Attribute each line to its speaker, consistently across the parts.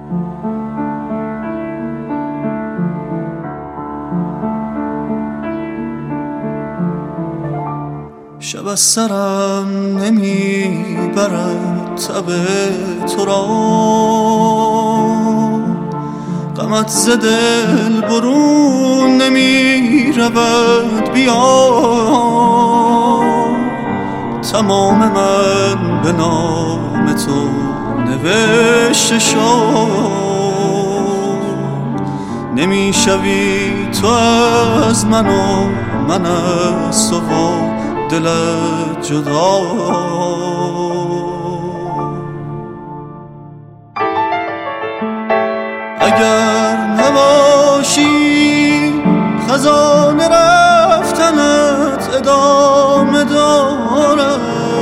Speaker 1: شب از سرم نمیبرد تب تو را، غمت ز دل برون نمیرود. بیا تمام من به نام تو نوشته شد. نمیشوی تو از من و من از تو دلت جدا. اگر نباشی خزان رفتنت ادامه دارد،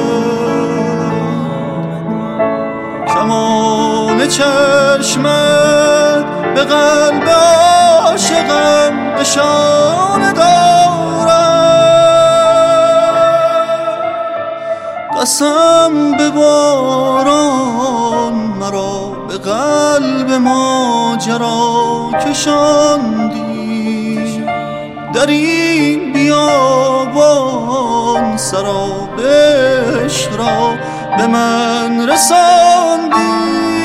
Speaker 1: کمان چشمت به قلب عاشقم نشانه دارد. قسم به باران مرا به قلب ماجرا کشاندی، در این بیابان سراب عشق را به من رساندی.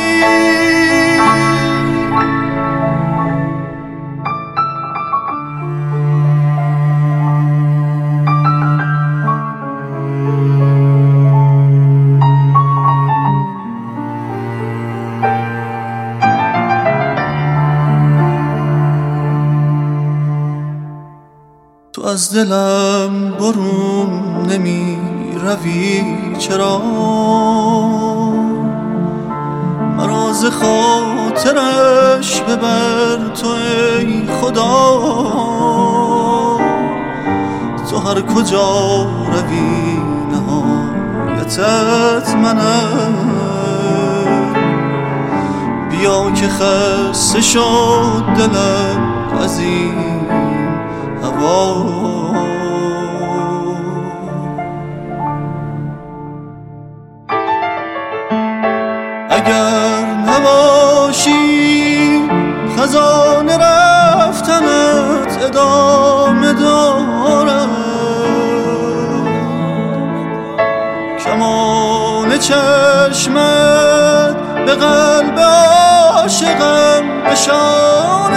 Speaker 1: تو از دلم برون نمی روی چرا؟ مرا ز خاطرش ببر تو ای خدا. تو هر کجا روی نهایتت منم. بیا که خسته شد دلم از این هوا. اگر نباشی خزان رفتنت ادامه دارد، کمان چشمت به قلب عاشقم نشانه